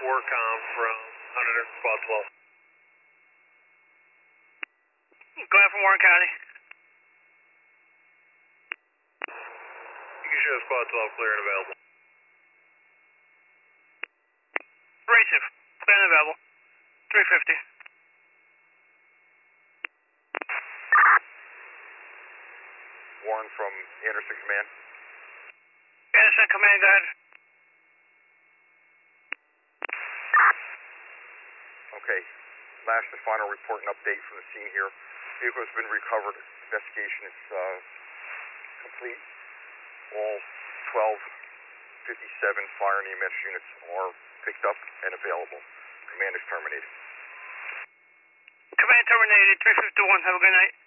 Warcom from Hunter Squad 12. Go ahead from Warren County. You can show Squad 12 clear and available. Abrasive, clear and available. 350. Warren from Anderson Command. Anderson Command, go ahead. Okay, last and final report and update from the scene here. Vehicle has been recovered. Investigation is complete. All 1257 fire and EMS units are picked up and available. Command is terminated. Command terminated, 351, have a good night.